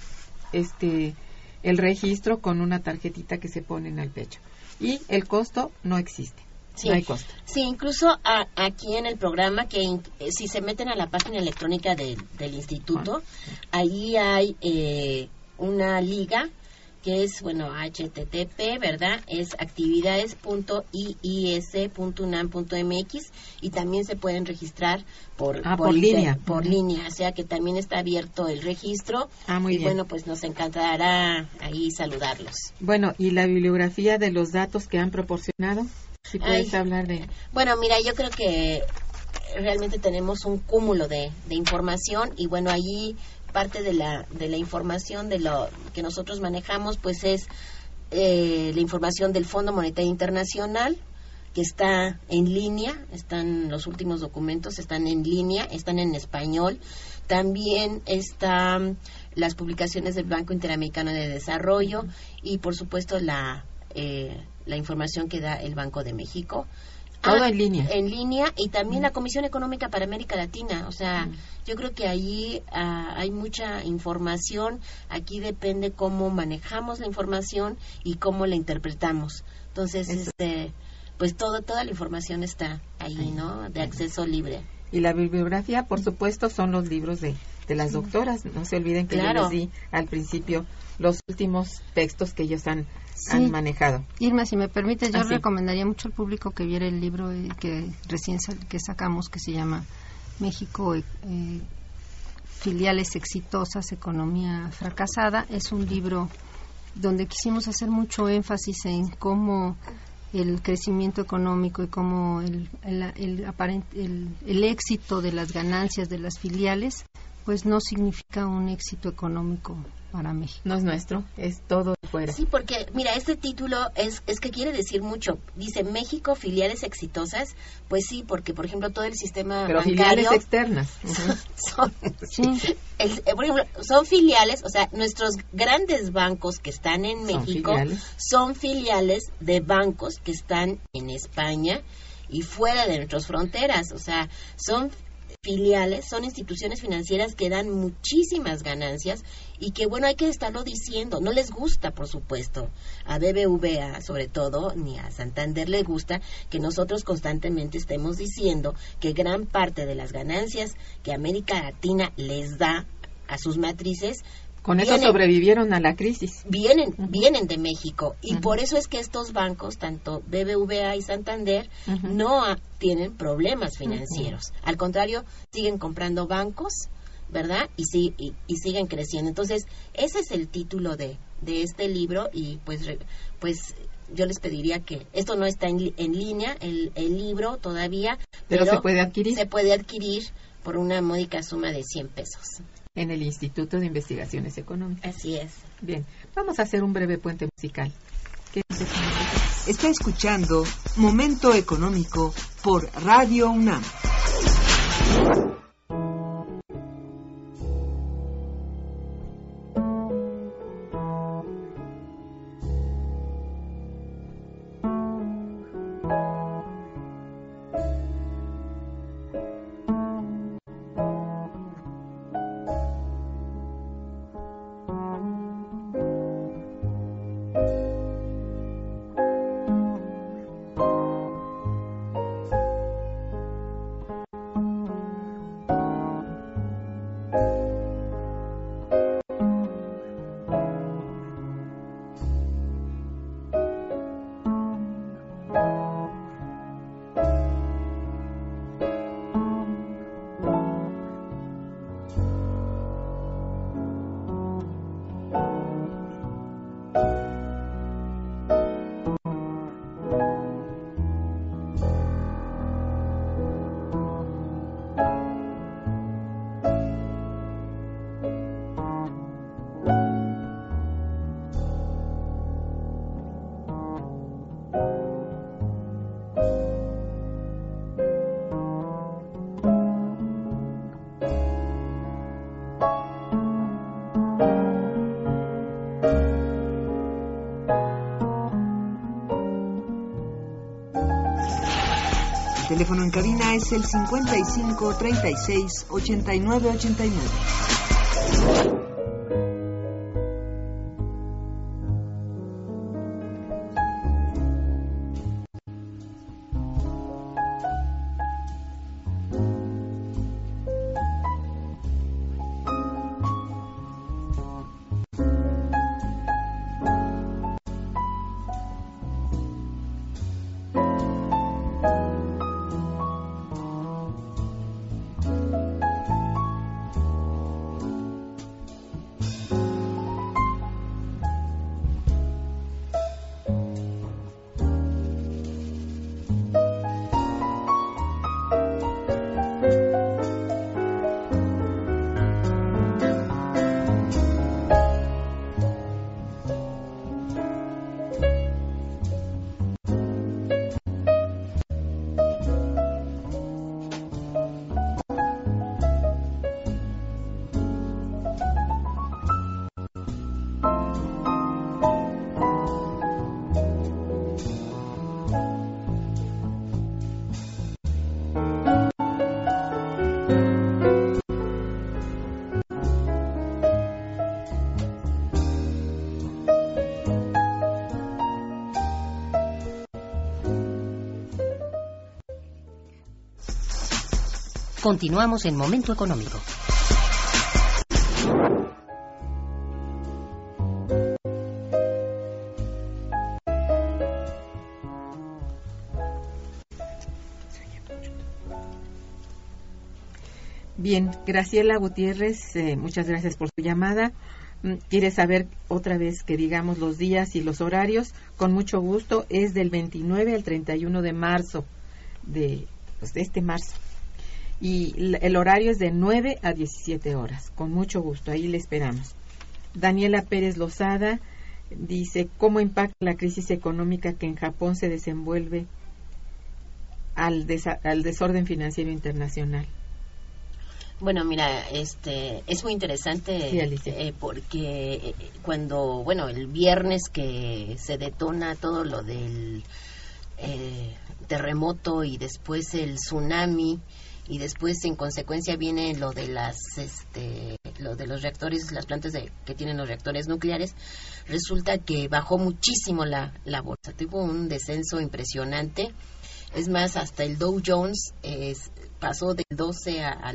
S3: el registro con una tarjetita que se ponen al pecho. Y el costo no existe.
S4: Sí,
S3: no hay costo.
S4: Sí, incluso aquí en el programa, que si se meten a la página electrónica del instituto, ahí hay una liga que es, HTTP, ¿verdad? Es actividades.iis.unam.mx, y también se pueden registrar por línea. Por línea, o sea que también está abierto el registro.
S3: Muy bien.
S4: Bueno, pues nos encantará ahí saludarlos.
S3: Bueno, ¿y la bibliografía de los datos que han proporcionado? Si puedes hablar de...
S4: Bueno, mira, yo creo que realmente tenemos un cúmulo de información, y bueno, allí parte de la información de lo que nosotros manejamos, pues es la información del Fondo Monetario Internacional, que está en línea, los últimos documentos están en línea, están en español. También están las publicaciones del Banco Interamericano de Desarrollo, y por supuesto la información que da el Banco de México.
S3: Todo en línea.
S4: En línea, y también la Comisión Económica para América Latina. O sea, yo creo que allí hay mucha información. Aquí depende cómo manejamos la información y cómo la interpretamos. Entonces, pues toda la información está ahí, ¿no? De acceso libre.
S3: Y la bibliografía, por supuesto, son los libros de las doctoras. No se olviden que yo les di al principio los últimos textos que ellos han manejado.
S5: Irma, si me permites, yo recomendaría mucho al público que viera el libro que recién que sacamos, que se llama México, Filiales Exitosas, Economía Fracasada. Es un libro donde quisimos hacer mucho énfasis en cómo el crecimiento económico y cómo el éxito de las ganancias de las filiales pues no significa un éxito económico para México.
S3: No es nuestro, es todo de fuera.
S4: Sí, porque, mira, este título es que quiere decir mucho. Dice México, filiales exitosas. Pues sí, porque, por ejemplo, todo el sistema
S3: pero
S4: bancario...
S3: filiales externas.
S4: Por ejemplo, son filiales, o sea, nuestros grandes bancos que están en México son filiales de bancos que están en España y fuera de nuestras fronteras. O sea, son filiales, son instituciones financieras que dan muchísimas ganancias y que, bueno, hay que estarlo diciendo. No les gusta, por supuesto, a BBVA sobre todo, ni a Santander le gusta que nosotros constantemente estemos diciendo que gran parte de las ganancias que América Latina les da a sus matrices
S3: con eso sobrevivieron a la crisis.
S4: Vienen de México y por eso es que estos bancos, tanto BBVA y Santander, no tienen problemas financieros. Al contrario, siguen comprando bancos, ¿verdad? Y siguen creciendo. Entonces, ese es el título de este libro y pues yo les pediría que esto no está en línea, el libro todavía, pero
S3: se puede adquirir.
S4: Se puede adquirir por una módica suma de 100 pesos.
S3: En el Instituto de Investigaciones Económicas.
S4: Así es.
S3: Bien, vamos a hacer un breve puente musical.
S2: Está escuchando Momento Económico por Radio UNAM. El teléfono en cabina es el 55 36 89 89.
S6: Continuamos en Momento Económico.
S3: Bien, Graciela Gutiérrez, muchas gracias por su llamada. ¿Quiere saber otra vez que digamos los días y los horarios? Con mucho gusto, es del 29 al 31 de marzo, de este marzo. y el horario es de 9 a 17 horas. Con mucho gusto, ahí le esperamos. Daniela Pérez Lozada dice, ¿cómo impacta la crisis económica que en Japón se desenvuelve al desorden financiero internacional?
S4: Bueno, mira, es muy interesante,
S3: sí,
S4: porque cuando, el viernes que se detona todo lo del terremoto y después el tsunami y después en consecuencia viene lo de lo de los reactores, las plantas que tienen los reactores nucleares, resulta que bajó muchísimo la bolsa, tuvo un descenso impresionante. Es más, hasta el Dow Jones pasó del 12 al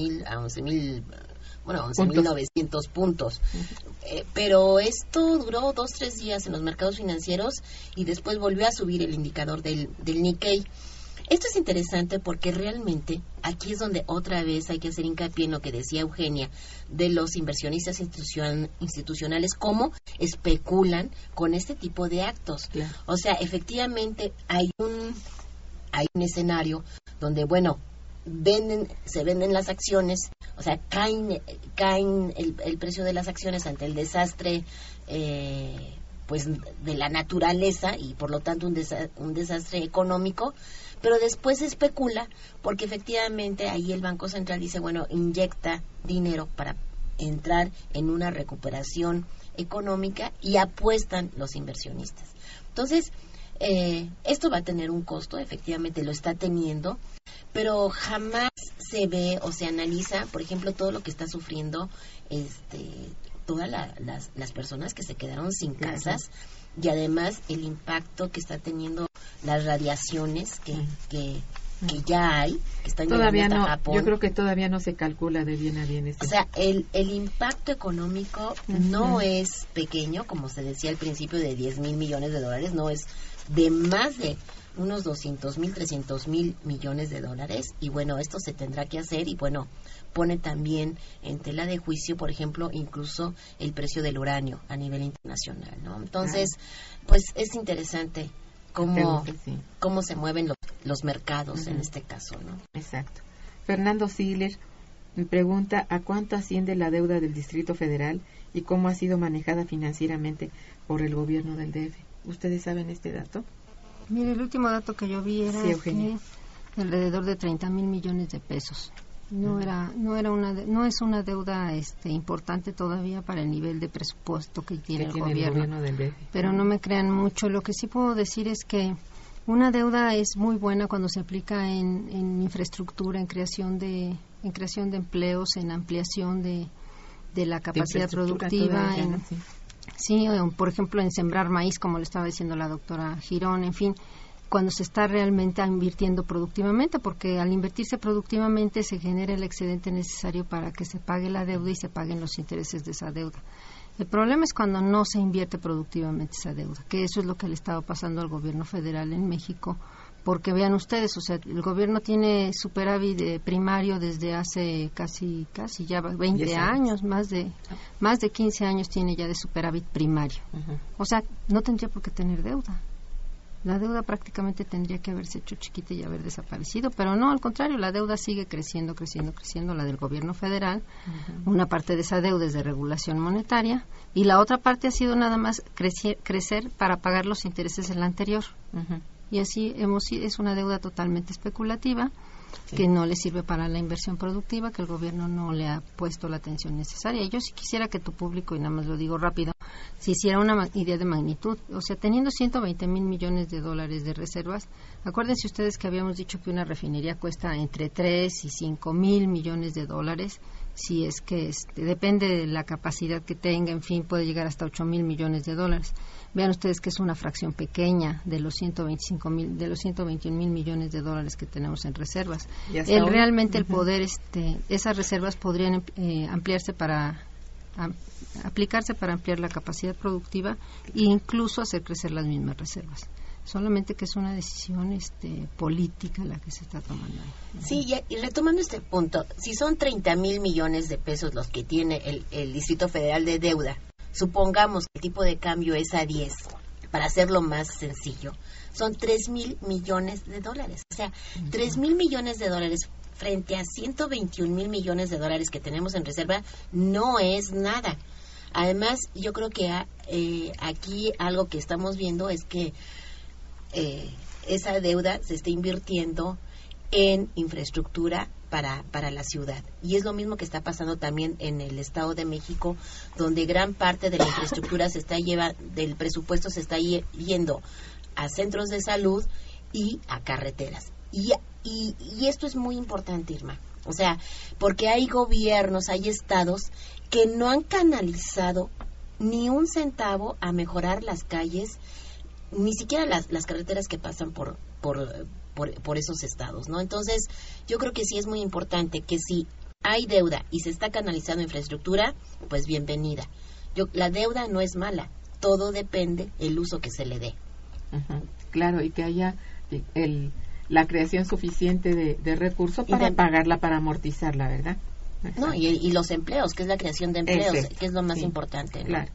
S4: 11.900 puntos. Pero esto duró 2-3 días en los mercados financieros y después volvió a subir el indicador del Nikkei. Esto es interesante porque realmente aquí es donde otra vez hay que hacer hincapié en lo que decía Eugenia de los inversionistas institucionales, cómo especulan con este tipo de actos. Claro. O sea, efectivamente hay un escenario donde, se venden las acciones, o sea, caen el precio de las acciones ante el desastre de la naturaleza y por lo tanto un desastre económico, pero después se especula porque efectivamente ahí el Banco Central dice, inyecta dinero para entrar en una recuperación económica y apuestan los inversionistas. Entonces, esto va a tener un costo, efectivamente lo está teniendo, pero jamás se ve o se analiza, por ejemplo, todo lo que está sufriendo todas las personas que se quedaron sin casas y además el impacto que está teniendo las radiaciones que ya hay, que están llegando hasta Japón.
S3: Yo creo que todavía no se calcula de bien a bien.
S4: O sea, el impacto económico no es pequeño, como se decía al principio, de 10,000 millones de dólares, no, es de más de unos 200,000, 300,000 millones de dólares, y esto se tendrá que hacer, y pone también en tela de juicio, por ejemplo, incluso el precio del uranio a nivel internacional, ¿no? Entonces, es interesante cómo se mueven los mercados en este caso, ¿no?
S3: Exacto. Fernando Ziegler me pregunta, ¿a cuánto asciende la deuda del Distrito Federal y cómo ha sido manejada financieramente por el gobierno del DF? ¿Ustedes saben este dato?
S5: Mire, el último dato que yo vi era que alrededor de 30,000 millones de pesos. No es una deuda importante todavía para el nivel de presupuesto que tiene el gobierno
S3: del DF.
S5: Pero no me crean mucho. Lo que sí puedo decir es que una deuda es muy buena cuando se aplica en infraestructura, en creación de empleos, en ampliación de la capacidad productiva, por ejemplo, en sembrar maíz, como le estaba diciendo la doctora Girón, en fin, cuando se está realmente invirtiendo productivamente, porque al invertirse productivamente se genera el excedente necesario para que se pague la deuda y se paguen los intereses de esa deuda. El problema es cuando no se invierte productivamente esa deuda, que eso es lo que le estaba pasando al gobierno federal en México, porque vean ustedes, o sea, el gobierno tiene superávit primario desde hace casi ya 20 años, más de 15 años tiene ya de superávit primario. O sea, no tendría por qué tener deuda. La deuda prácticamente tendría que haberse hecho chiquita y haber desaparecido, pero no, al contrario, la deuda sigue creciendo, la del gobierno federal. Una parte de esa deuda es de regulación monetaria y la otra parte ha sido nada más crecer para pagar los intereses de la anterior. Y así es una deuda totalmente especulativa, que no le sirve para la inversión productiva, que el gobierno no le ha puesto la atención necesaria. Y yo sí quisiera que tu público, y nada más lo digo rápido, si hiciera una idea de magnitud, o sea, teniendo 120,000 millones de dólares de reservas, acuérdense ustedes que habíamos dicho que una refinería cuesta entre 3 y 5,000 millones de dólares, si es que depende de la capacidad que tenga, en fin, puede llegar hasta 8,000 millones de dólares. Vean ustedes que es una fracción pequeña de los 121,000 millones de dólares que tenemos en reservas. Realmente el poder, esas reservas podrían aplicarse para ampliar la capacidad productiva e incluso hacer crecer las mismas reservas. Solamente que es una decisión política la que se está tomando ahí.
S4: Sí, y retomando este punto, si son 30,000 millones de pesos los que tiene el Distrito Federal de deuda, supongamos que el tipo de cambio es a 10, para hacerlo más sencillo, son 3,000 millones de dólares. O sea, 3,000 millones de dólares frente a 121,000 millones de dólares que tenemos en reserva, no es nada. Además, yo creo que aquí algo que estamos viendo es que esa deuda se está invirtiendo en infraestructura para la ciudad. Y es lo mismo que está pasando también en el Estado de México, donde gran parte de la infraestructura del presupuesto se está yendo a centros de salud y a carreteras. Y esto es muy importante, Irma. O sea, porque hay gobiernos, hay estados que no han canalizado ni un centavo a mejorar las calles, ni siquiera las carreteras que pasan por esos estados, ¿no? Entonces, yo creo que sí es muy importante que si hay deuda y se está canalizando infraestructura, pues bienvenida. La deuda no es mala, todo depende el uso que se le dé.
S3: Uh-huh. Claro, y que haya la creación suficiente de recursos para pagarla, para amortizarla, ¿verdad?
S4: No, y los empleos, que es la creación de empleos, que es lo más importante, ¿no?
S3: Claro.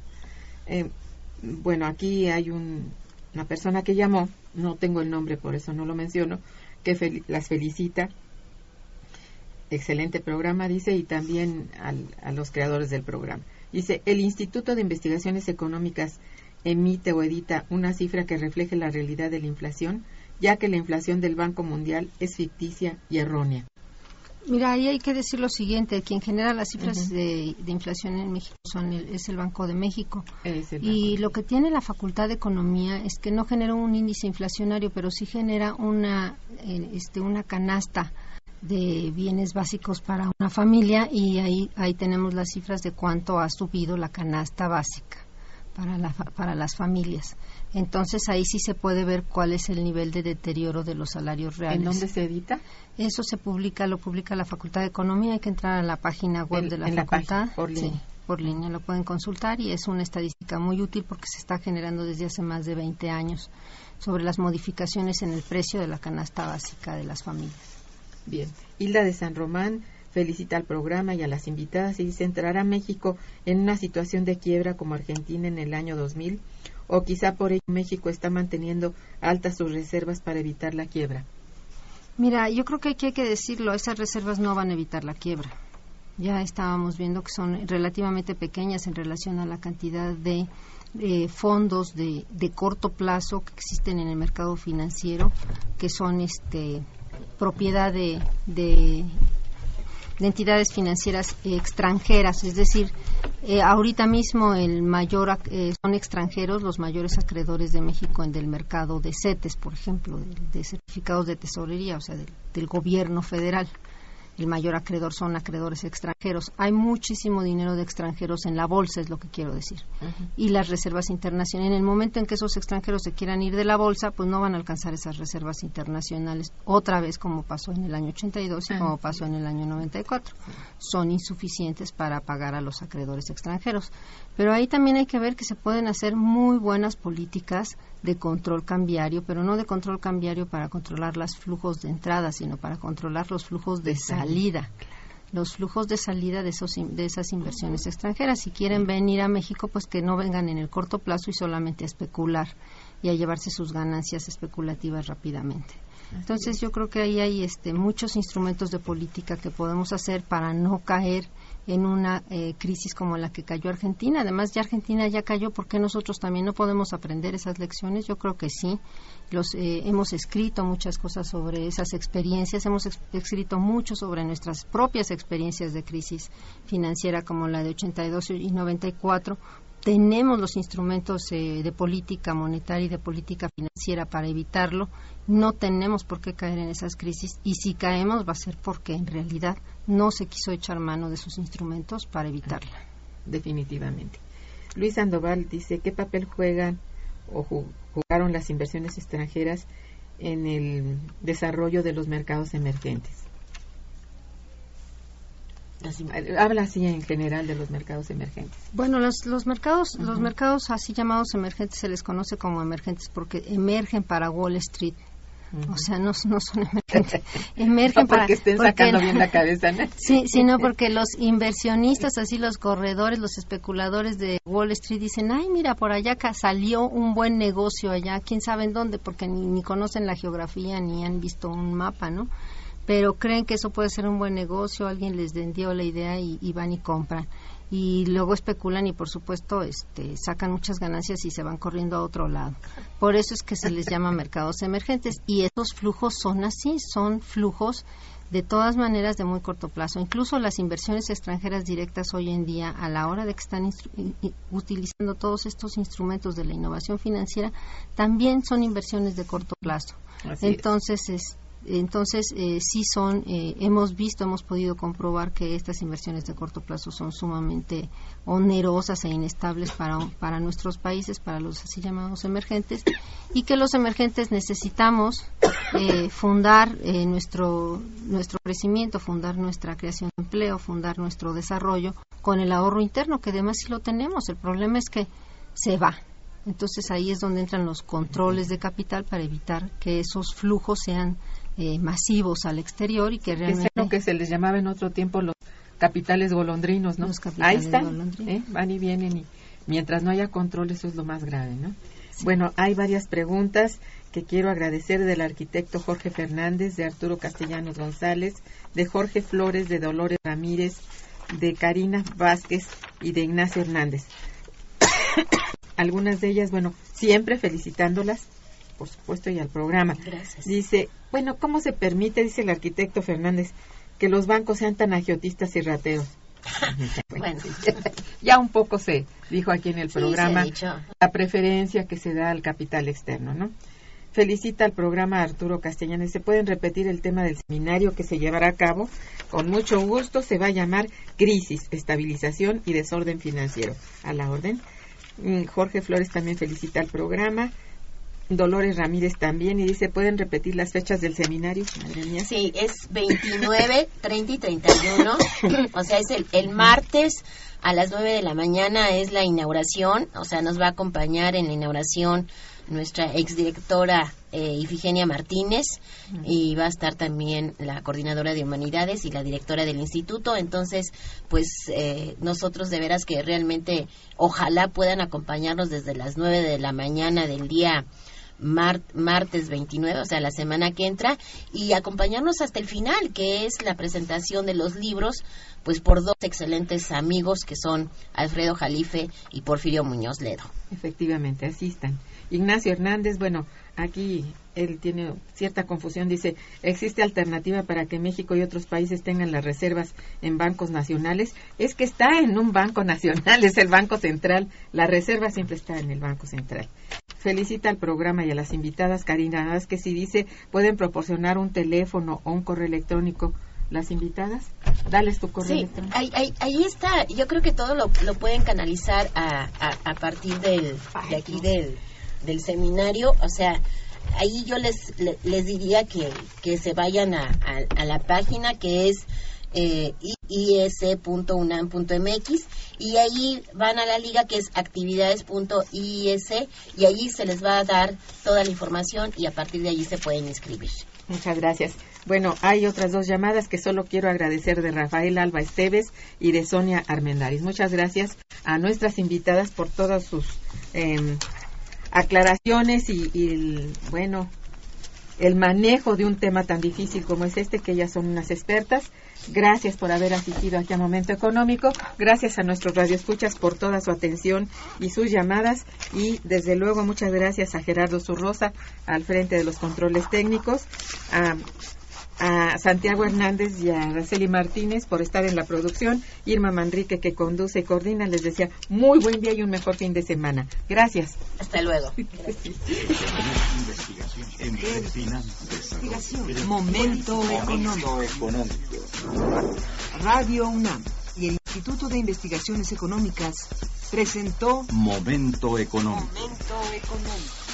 S3: Bueno, aquí hay una persona que llamó, no tengo el nombre, por eso no lo menciono, que las felicita. Excelente programa, dice, y también a los creadores del programa. Dice, el Instituto de Investigaciones Económicas emite o edita una cifra que refleje la realidad de la inflación, ya que la inflación del Banco Mundial es ficticia y errónea.
S5: Mira, ahí hay que decir lo siguiente, quien genera las cifras de inflación en México es el Banco de México. Y lo que tiene la Facultad de Economía es que no genera un índice inflacionario, pero sí genera una canasta de bienes básicos para una familia, y ahí tenemos las cifras de cuánto ha subido la canasta básica para las familias. Entonces ahí sí se puede ver cuál es el nivel de deterioro de los salarios reales.
S3: ¿En dónde se edita?
S5: Eso lo publica la Facultad de Economía. Hay que entrar a la página web de la facultad.
S3: Por línea.
S5: Sí, por línea lo pueden consultar, y es una estadística muy útil porque se está generando desde hace más de 20 años sobre las modificaciones en el precio de la canasta básica de las familias.
S3: Bien. Hilda de San Román felicita al programa y a las invitadas y dice, ¿entrará México en una situación de quiebra como Argentina en el año 2000? ¿O quizá por ello México está manteniendo altas sus reservas para evitar la quiebra?
S5: Mira, yo creo que aquí hay que decirlo, esas reservas no van a evitar la quiebra. Ya estábamos viendo que son relativamente pequeñas en relación a la cantidad de fondos de corto plazo que existen en el mercado financiero, que son propiedad de entidades financieras extranjeras. Es decir, ahorita mismo son extranjeros los mayores acreedores de México en del mercado de CETES, por ejemplo, de certificados de tesorería, o sea, del gobierno federal. El mayor acreedor son acreedores extranjeros. Hay muchísimo dinero de extranjeros en la bolsa, es lo que quiero decir. Uh-huh. Y las reservas internacionales, en el momento en que esos extranjeros se quieran ir de la bolsa, pues no van a alcanzar esas reservas internacionales otra vez, como pasó en el año 82 y como pasó en el año 94. Son insuficientes para pagar a los acreedores extranjeros. Pero ahí también hay que ver que se pueden hacer muy buenas políticas de control cambiario, pero no de control cambiario para controlar los flujos de entrada, sino para controlar los flujos de salida. Los flujos de salida de esas inversiones extranjeras. Si quieren venir a México, pues que no vengan en el corto plazo y solamente a especular y a llevarse sus ganancias especulativas rápidamente. Entonces yo creo que ahí hay muchos instrumentos de política que podemos hacer para no caer en una crisis como la que cayó Argentina. Además, ya Argentina ya cayó, ¿por qué nosotros también no podemos aprender esas lecciones? Yo creo que sí. Hemos escrito muchas cosas sobre esas experiencias, hemos escrito mucho sobre nuestras propias experiencias de crisis financiera como la de 82 y 94. Tenemos los instrumentos de política monetaria y de política financiera para evitarlo. No tenemos por qué caer en esas crisis, y si caemos va a ser porque en realidad no se quiso echar mano de sus instrumentos para evitarla.
S3: Definitivamente. Luis Sandoval dice, ¿qué papel juegan o jugaron las inversiones extranjeras en el desarrollo de los mercados emergentes? Habla así en general de los mercados emergentes.
S5: Bueno, los mercados así llamados emergentes se les conoce como emergentes porque emergen para Wall Street. O sea, no son emergentes. Emergen
S3: no porque estén sacando bien la cabeza, ¿no?
S5: Sí, sino porque los inversionistas, así los corredores, los especuladores de Wall Street dicen, ay, mira, por allá salió un buen negocio allá, quién sabe en dónde, porque ni conocen la geografía ni han visto un mapa, ¿no? pero creen que eso puede ser un buen negocio, alguien les vendió la idea y van y compran. Y luego especulan y por supuesto sacan muchas ganancias y se van corriendo a otro lado. Por eso es que se les llama mercados emergentes, y estos flujos son así, son flujos de todas maneras de muy corto plazo. Incluso las inversiones extranjeras directas hoy en día, a la hora de que están utilizando todos estos instrumentos de la innovación financiera, también son inversiones de corto plazo. Entonces, sí son, hemos podido comprobar que estas inversiones de corto plazo son sumamente onerosas e inestables para nuestros países, para los así llamados emergentes, y que los emergentes necesitamos fundar nuestro crecimiento, fundar nuestra creación de empleo, fundar nuestro desarrollo con el ahorro interno, que además sí lo tenemos. El problema es que se va. Entonces ahí es donde entran los controles de capital para evitar que esos flujos sean masivos al exterior y que realmente...
S3: Es lo que se les llamaba en otro tiempo los capitales golondrinos, ¿no? Ahí están, van y vienen, y mientras no haya control, eso es lo más grave, ¿no? Sí. Bueno, hay varias preguntas que quiero agradecer del arquitecto Jorge Fernández, de Arturo Castellanos González, de Jorge Flores, de Dolores Ramírez, de Karina Vázquez y de Ignacio Hernández. Algunas de ellas, bueno, siempre felicitándolas, por supuesto, y al programa.
S4: Gracias.
S3: Dice, bueno, ¿cómo se permite, dice el arquitecto Fernández, que los bancos sean tan agiotistas y rateros?
S4: Bueno,
S3: ya un poco se dijo aquí en el programa
S4: se
S3: la preferencia que se da al capital externo, ¿no? Felicita al programa Arturo Castellanos. ¿Se pueden repetir el tema del seminario que se llevará a cabo? Con mucho gusto. Se va a llamar Crisis, Estabilización y Desorden Financiero. A la orden. Jorge Flores también felicita al programa. Dolores Ramírez también, y dice, ¿pueden repetir las fechas del seminario? Madre mía.
S4: Sí, es 29, 30 y 31, o sea, es el martes a las 9 de la mañana es la inauguración, o sea, nos va a acompañar en la inauguración nuestra exdirectora Ifigenia Martínez, y va a estar también la coordinadora de humanidades y la directora del instituto. Entonces, pues nosotros de veras que realmente ojalá puedan acompañarnos desde las 9 de la mañana del día martes 29, o sea, la semana que entra, y acompañarnos hasta el final, que es la presentación de los libros, pues por dos excelentes amigos que son Alfredo Jalife y Porfirio Muñoz Ledo.
S3: Efectivamente, así están. Ignacio Hernández, bueno, aquí él tiene cierta confusión, dice, ¿existe alternativa para que México y otros países tengan las reservas en bancos nacionales? Es que está en un banco nacional, es el Banco Central, la reserva siempre está en el Banco Central. Felicita al programa y a las invitadas. Karina Vázquez, y dice, ¿pueden proporcionar un teléfono o un correo electrónico las invitadas? Dales tu correo electrónico.
S4: Ahí está. Yo creo que todo lo pueden canalizar a partir de aquí del seminario. O sea, ahí yo les diría que se vayan a la página, que es ies.unam.mx, y ahí van a la liga que es actividades.ies, y allí se les va a dar toda la información y a partir de allí se pueden inscribir.
S3: Muchas gracias. Bueno, hay otras dos llamadas que solo quiero agradecer, de Rafael Alba Esteves y de Sonia Armendáriz. Muchas gracias a nuestras invitadas por todas sus aclaraciones y el manejo de un tema tan difícil como es este, que ellas son unas expertas. Gracias por haber asistido aquí a Momento Económico. Gracias a nuestros radioescuchas por toda su atención y sus llamadas. Y desde luego muchas gracias a Gerardo Zurrosa al frente de los controles técnicos, a Santiago Hernández y a Araceli Martínez por estar en la producción, Irma Manrique que conduce y coordina. Les decía muy buen día y un mejor fin de semana. Gracias.
S4: Hasta luego.
S2: Investigación. Momento Económico. Radio UNAM y el Instituto de Investigaciones Económicas presentó
S1: Momento Económico.
S2: Momento Económico.